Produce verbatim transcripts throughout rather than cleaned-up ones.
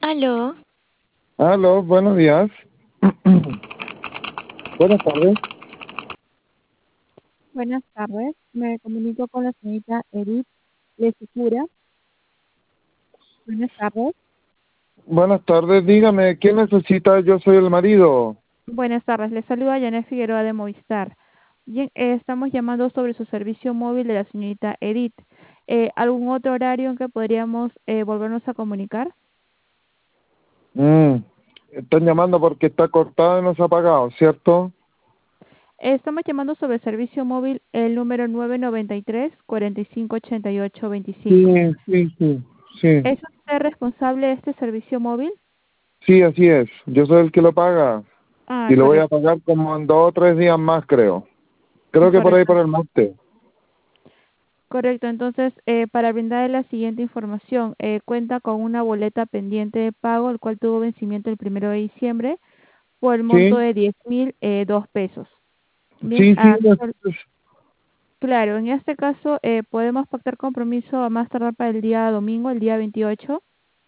Aló, Aló, buenos días. Buenas tardes. Buenas tardes, me comunico con la señorita Edith Lesicura. Buenas tardes. Buenas tardes, dígame, ¿qué necesita? Yo soy el marido. Buenas tardes, le saluda Janet Figueroa de Movistar. Bien, eh, estamos llamando sobre su servicio móvil de la señorita Edith. Eh, ¿Algún otro horario en que podríamos eh, volvernos a comunicar? Mm, Están llamando porque está cortado y no se ha pagado, ¿cierto? Eh, estamos llamando sobre el servicio móvil el número nueve noventa y tres, cuarenta y cinco ochenta y ocho veinticinco. Sí, sí, sí, sí. ¿Es usted responsable de este servicio móvil? Sí, así es. Yo soy el que lo paga. Ah, Y lo voy a correcto, pagar como en dos o tres días más, creo. Creo que por ahí correcto. por el martes. Correcto, entonces, eh, para brindarle la siguiente información, eh, cuenta con una boleta pendiente de pago, el cual tuvo vencimiento el primero de diciembre, por el monto Sí, de diez mil eh, dos pesos. Bien, sí, sí. actual- claro, en este caso eh, podemos pactar compromiso a más tardar para el día domingo, el día veintiocho.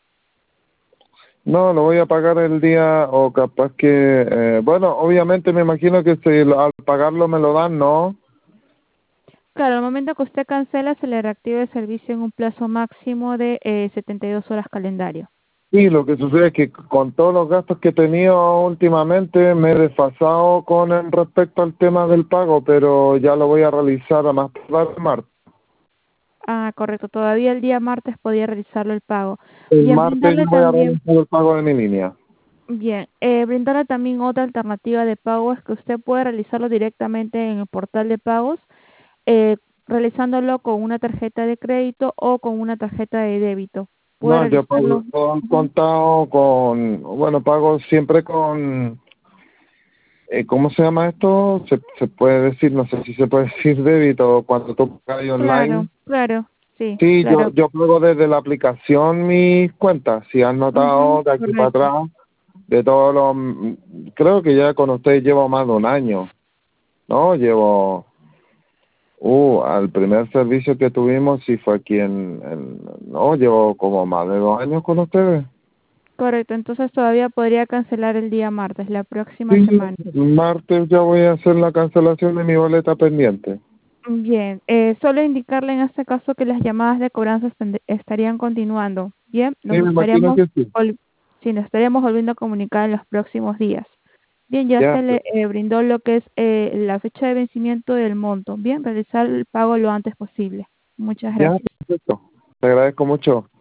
No, lo voy a pagar el día o capaz que... Eh, bueno, obviamente me imagino que si lo- al pagarlo me lo dan, ¿no? Claro, al momento que usted cancela, se le reactiva el servicio en un plazo máximo de eh, setenta y dos horas calendario. Sí, lo que sucede es que con todos los gastos que he tenido últimamente me he desfasado con el respecto al tema del pago, pero ya lo voy a realizar a más tardar el martes. Ah, correcto, todavía el día martes podía realizarlo el pago. El Bien, martes brindarle ya voy a también. realizar el pago de mi línea. Bien, eh, brindarle también otra alternativa de pago es que usted puede realizarlo directamente en el portal de pagos, eh, realizándolo con una tarjeta de crédito o con una tarjeta de débito. Puede No, yo realizarlo. pago todo el Ujú. contado con, bueno, pago siempre con, eh, ¿cómo se llama esto? Se, se puede decir, no sé si se puede decir débito cuando tú pagas Claro, online. claro, sí, Sí, yo, claro. yo pago desde la aplicación mis cuentas. Si han Ujú, notado de aquí para correcto. atrás, de todos los... Creo que ya con ustedes llevo más de un año, ¿no? Llevo... Uh, al primer servicio que tuvimos sí fue aquí en, en... No, llevo como más de dos años con ustedes. Correcto, entonces todavía podría cancelar el día martes, la próxima Sí, semana. martes ya voy a hacer la cancelación de mi boleta pendiente. Bien, eh, solo indicarle en este caso que las llamadas de cobranza están- estarían continuando. Bien, Sí, nos me imagino estaremos, que sí. vol- sí, nos estaremos volviendo a comunicar en los próximos días. Bien, ya Ya, se le eh, brindó lo que es eh, la fecha de vencimiento del monto. Bien, realizar el pago lo antes posible. Muchas ya, gracias. perfecto. Te agradezco mucho.